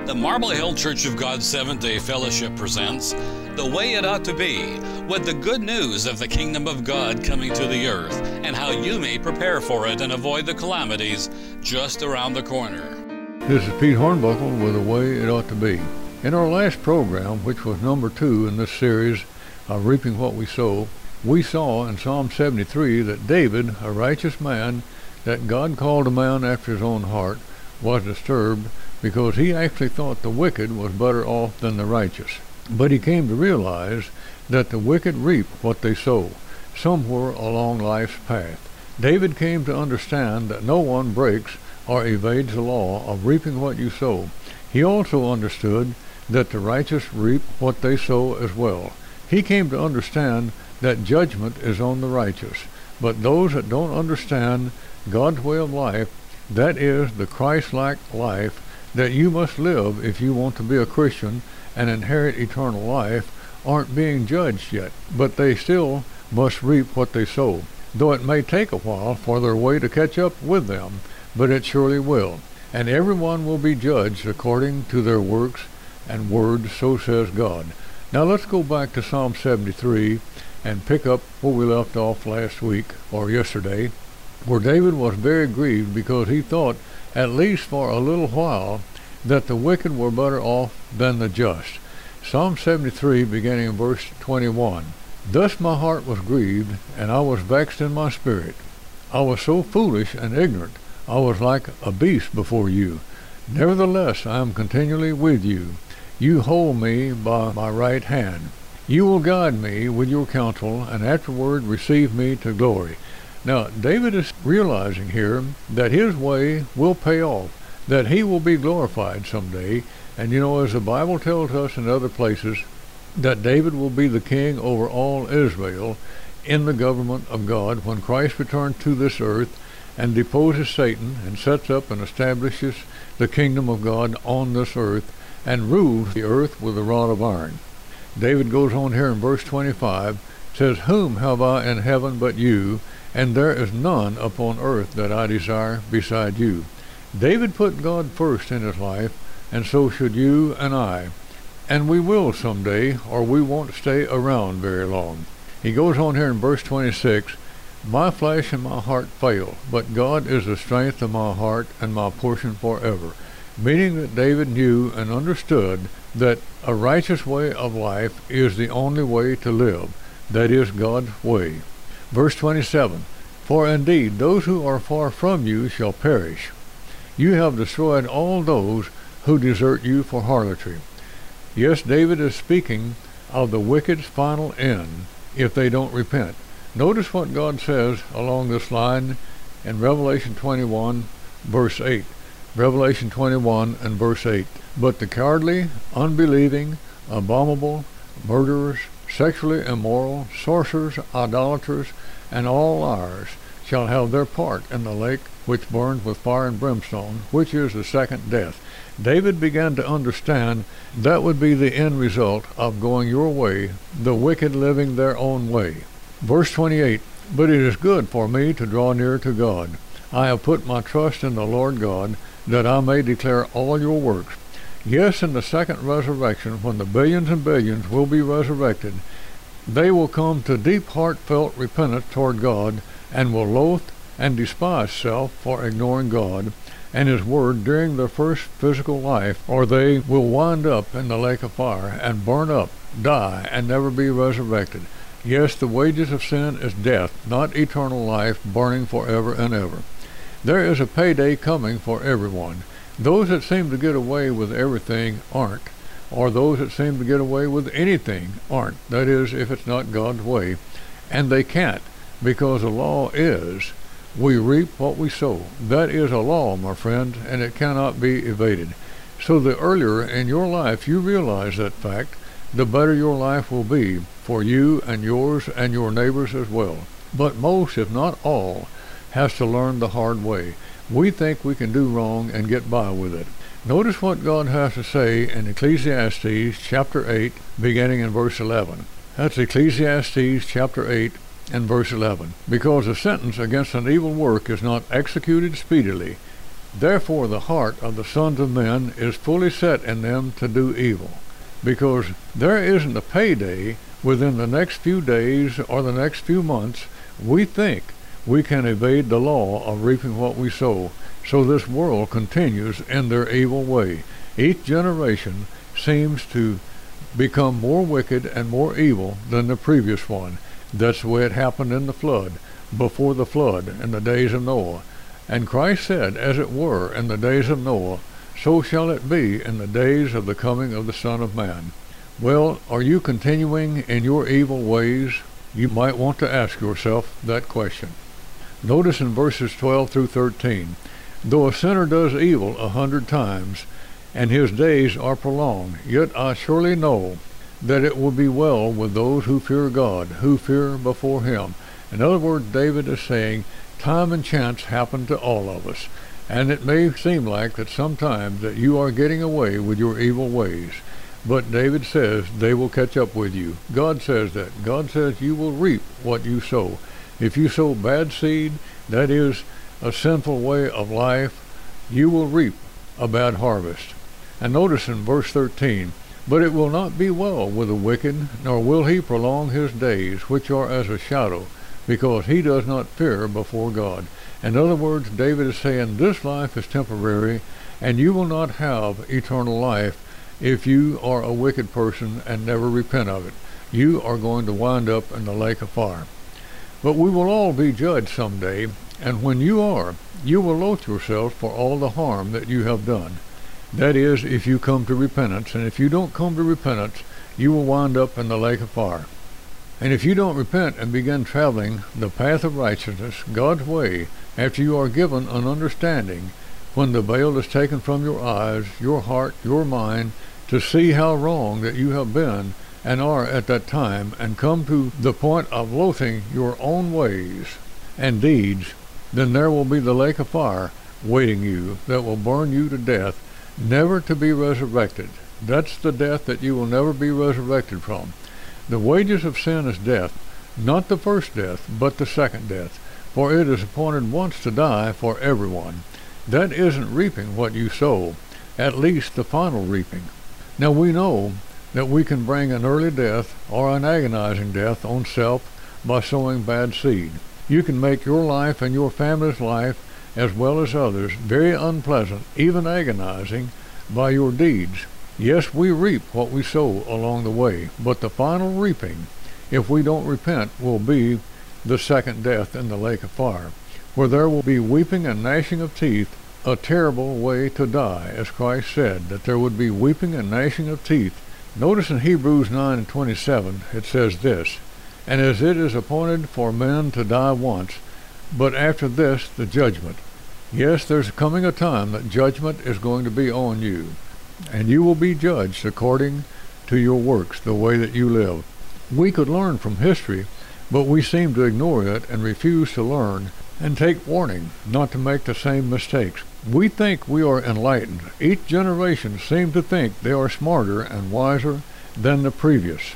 The Marble Hill Church of God Seventh-day Fellowship presents The Way It Ought to Be, with the good news of the kingdom of God coming to the earth and how you may prepare for it and avoid the calamities just around the corner. This is Pete Hornbuckle with The Way It Ought to Be. In our last program, which was number 2 in this series of Reaping What We Sow, we saw in Psalm 73 that David, a righteous man that God called a man after his own heart, was disturbed because he actually thought the wicked was better off than the righteous. But he came to realize that the wicked reap what they sow, somewhere along life's path. David came to understand that no one breaks or evades the law of reaping what you sow. He also understood that the righteous reap what they sow as well. He came to understand that judgment is on the righteous, but those that don't understand God's way of life, that is the Christ-like life that you must live if you want to be a Christian and inherit eternal life, aren't being judged yet, but they still must reap what they sow, though it may take a while for their way to catch up with them, but it surely will. And everyone will be judged according to their works and words, so says God. Now let's go back to Psalm 73 and pick up where we left off last week, or yesterday, where David was very grieved because he thought, at least for a little while, that the wicked were better off than the just. Psalm 73, beginning in verse 21. Thus my heart was grieved, and I was vexed in my spirit. I was so foolish and ignorant, I was like a beast before you. Nevertheless, I am continually with you. You hold me by my right hand. You will guide me with your counsel, and afterward receive me to glory. Now, David is realizing here that his way will pay off, that he will be glorified someday. And as the Bible tells us in other places, that David will be the king over all Israel in the government of God when Christ returns to this earth and deposes Satan and sets up and establishes the kingdom of God on this earth and rules the earth with a rod of iron. David goes on here in verse 25, says, Whom have I in heaven but you? And there is none upon earth that I desire beside you. David put God first in his life, and so should you and I. And we will someday, or we won't stay around very long. He goes on here in verse 26, My flesh and my heart fail, but God is the strength of my heart and my portion forever. Meaning that David knew and understood that a righteous way of life is the only way to live. That is God's way. Verse 27, For indeed those who are far from you shall perish. You have destroyed all those who desert you for harlotry. Yes, David is speaking of the wicked's final end if they don't repent. Notice what God says along this line in Revelation 21, verse 8. Revelation 21 and verse 8. But the cowardly, unbelieving, abominable, murderers, sexually immoral, sorcerers, idolaters, and all liars shall have their part in the lake which burns with fire and brimstone, which is the second death. David began to understand that would be the end result of going your way, the wicked living their own way. Verse 28, But it is good for me to draw near to God. I have put my trust in the Lord God, that I may declare all your works. Yes, in the second resurrection, when the billions and billions will be resurrected, they will come to deep heartfelt repentance toward God and will loathe and despise self for ignoring God and His Word during their first physical life, or they will wind up in the lake of fire and burn up, die, and never be resurrected. Yes, the wages of sin is death, not eternal life burning forever and ever. There is a payday coming for everyone. Those that seem to get away with everything aren't, or those that seem to get away with anything aren't. That is, if it's not God's way. And they can't, because the law is, we reap what we sow. That is a law, my friend, and it cannot be evaded. So the earlier in your life you realize that fact, the better your life will be for you and yours and your neighbors as well. But most, if not all, has to learn the hard way. We think we can do wrong and get by with it. Notice what God has to say in Ecclesiastes chapter 8, beginning in verse 11. That's Ecclesiastes chapter 8 and verse 11. Because a sentence against an evil work is not executed speedily, Therefore the heart of the sons of men is fully set in them to do evil, because there isn't a payday within the next few days or the next few months. We think we can evade the law of reaping what we sow, so this world continues in their evil way. Each generation seems to become more wicked and more evil than the previous one. That's the way it happened in the flood, before the flood, in the days of Noah. And Christ said, as it were in the days of Noah, so shall it be in the days of the coming of the Son of Man. Well, are you continuing in your evil ways? You might want to ask yourself that question. Notice in verses 12 through 13, though a sinner does evil 100 times, and his days are prolonged, yet I surely know that it will be well with those who fear God, who fear before him. In other words, David is saying, time and chance happen to all of us, and it may seem like that sometimes that you are getting away with your evil ways. But David says they will catch up with you. God says that. God says you will reap what you sow. If you sow bad seed, that is a sinful way of life, you will reap a bad harvest. And notice in verse 13, but it will not be well with the wicked, nor will he prolong his days, which are as a shadow, because he does not fear before God. In other words, David is saying this life is temporary, and you will not have eternal life if you are a wicked person and never repent of it. You are going to wind up in the lake of fire. But we will all be judged someday, and when you are, you will loathe yourself for all the harm that you have done. That is, if you come to repentance, and if you don't come to repentance, you will wind up in the lake of fire. And if you don't repent and begin traveling the path of righteousness, God's way, after you are given an understanding, when the veil is taken from your eyes, your heart, your mind, to see how wrong that you have been and are at that time, and come to the point of loathing your own ways and deeds, then there will be the lake of fire waiting you that will burn you to death, never to be resurrected. That's the death that you will never be resurrected from. The wages of sin is death, not the first death, but the second death, for it is appointed once to die for everyone. That isn't reaping what you sow, at least the final reaping. Now we know that we can bring an early death or an agonizing death on self by sowing bad seed. You can make your life and your family's life, as well as others, very unpleasant, even agonizing, by your deeds. Yes, we reap what we sow along the way, but the final reaping, if we don't repent, will be the second death in the lake of fire, where there will be weeping and gnashing of teeth, a terrible way to die, as Christ said, that there would be weeping and gnashing of teeth. Notice in Hebrews 9:27, it says this, and as it is appointed for men to die once, but after this the judgment. Yes, there's coming a time that judgment is going to be on you, and you will be judged according to your works, the way that you live. We could learn from history, but we seem to ignore it and refuse to learn and take warning not to make the same mistakes. We think we are enlightened. Each generation seems to think they are smarter and wiser than the previous.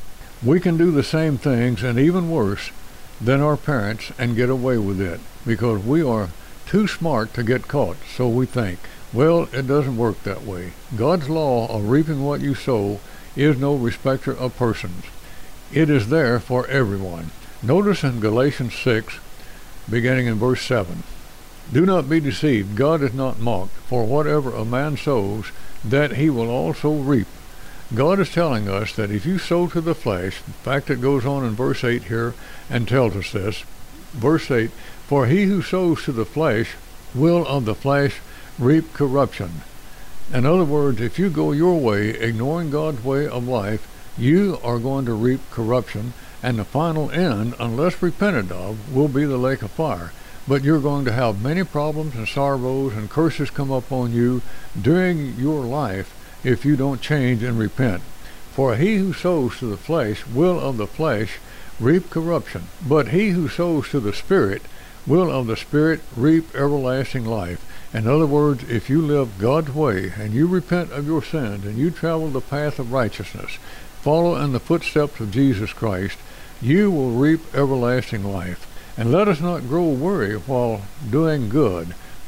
We can do the same things and even worse than our parents and get away with it because we are too smart to get caught, so we think. Well, it doesn't work that way. God's law of reaping what you sow is no respecter of persons. It is there for everyone. Notice in Galatians 6, beginning in verse 7. Do not be deceived, God is not mocked, for whatever a man sows, that he will also reap. God is telling us that if you sow to the flesh, in fact it goes on in verse 8 here and tells us this, verse 8, for he who sows to the flesh will of the flesh reap corruption. In other words, if you go your way, ignoring God's way of life, you are going to reap corruption, and the final end, unless repented of, will be the lake of fire. But you're going to have many problems and sorrows and curses come upon you during your life if you don't change and repent. For he who sows to the flesh will of the flesh reap corruption, but he who sows to the Spirit will of the Spirit reap everlasting life. In other words, if you live God's way and you repent of your sins and you travel the path of righteousness, follow in the footsteps of Jesus Christ, you will reap everlasting life. And let us not grow weary while doing good,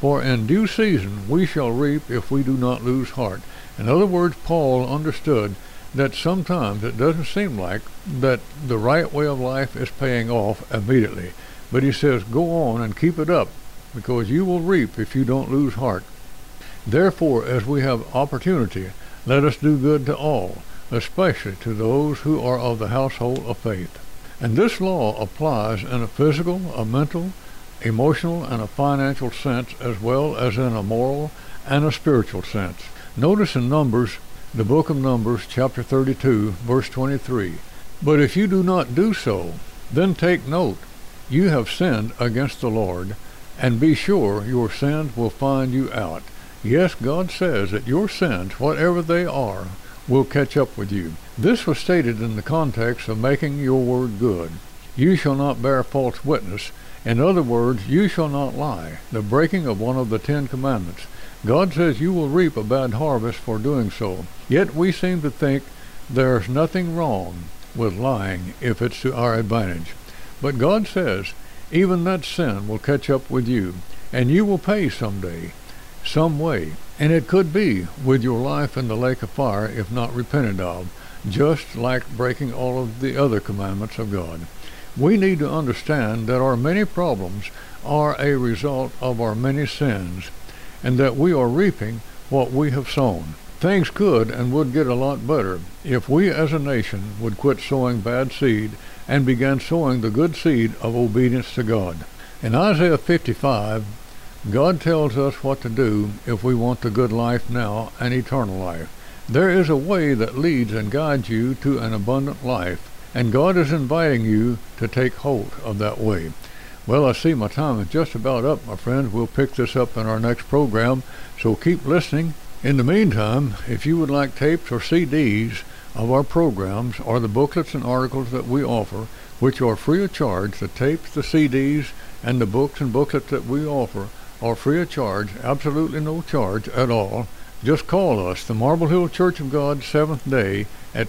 For in due season we shall reap if we do not lose heart. In other words, Paul understood that sometimes it doesn't seem like that the right way of life is paying off immediately. But he says, go on and keep it up, because you will reap if you don't lose heart. Therefore, as we have opportunity, let us do good to all, especially to those who are of the household of faith. And this law applies in a physical, a mental, emotional, and a financial sense, as well as in a moral and a spiritual sense. Notice in Numbers, the book of Numbers, chapter 32, verse 23, but if you do not do so, then take note, you have sinned against the Lord, and be sure your sins will find you out. Yes, God says that your sins, whatever they are, will catch up with you. This was stated in the context of making your word good. You shall not bear false witness. In other words, you shall not lie, the breaking of one of the 10 Commandments. God says you will reap a bad harvest for doing so. Yet we seem to think there's nothing wrong with lying if it's to our advantage. But God says even that sin will catch up with you, and you will pay someday, some way. And it could be with your life in the lake of fire if not repented of, just like breaking all of the other commandments of God. We need to understand that our many problems are a result of our many sins, and that we are reaping what we have sown. Things could and would get a lot better if we as a nation would quit sowing bad seed and began sowing the good seed of obedience to God. In Isaiah 55, God tells us what to do if we want the good life now and eternal life. There is a way that leads and guides you to an abundant life, and God is inviting you to take hold of that way. Well, I see my time is just about up, my friends. We'll pick this up in our next program, so keep listening. In the meantime, if you would like tapes or CDs of our programs or the booklets and articles that we offer, which are free of charge, the tapes, the CDs, and the books and booklets that we offer are free of charge, absolutely no charge at all. Just call us, the Marble Hill Church of God, Seventh Day, at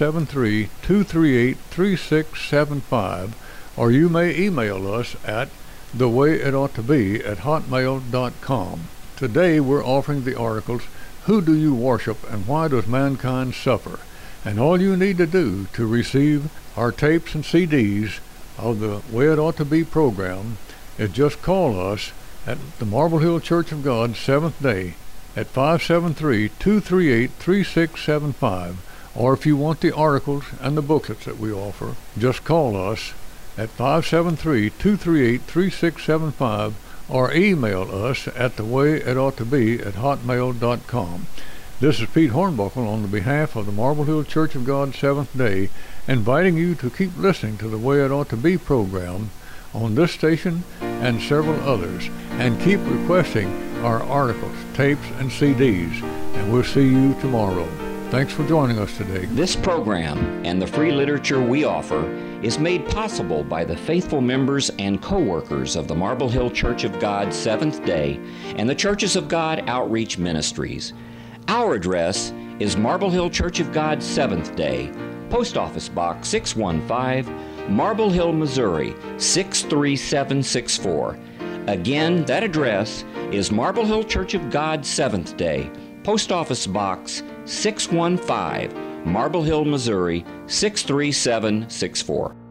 573-238-3675, or you may email us at thewayitoughtobe@hotmail.com. Today we're offering the articles, Who Do You Worship and Why Does Mankind Suffer? And all you need to do to receive our tapes and CDs of the Way It Ought to Be program is just call us at the Marble Hill Church of God, Seventh Day, at 573-238-3675. Or if you want the articles and the booklets that we offer, just call us at 573-238-3675 or email us at thewayitoughtobe@hotmail.com. This is Pete Hornbuckle on the behalf of the Marble Hill Church of God, Seventh Day, inviting you to keep listening to the Way It Ought to Be program on this station and several others, and keep requesting our articles, tapes, and CDs, and we'll see you tomorrow. Thanks for joining us today. This program and the free literature we offer is made possible by the faithful members and co-workers of the Marble Hill Church of God, Seventh Day, and the Churches of God Outreach Ministries. Our address is Marble Hill Church of God, Seventh Day, Post Office Box 615, Marble Hill, Missouri 63764. Again, that address is Marble Hill Church of God, Seventh Day, Post Office Box 615, Marble Hill, Missouri 63764.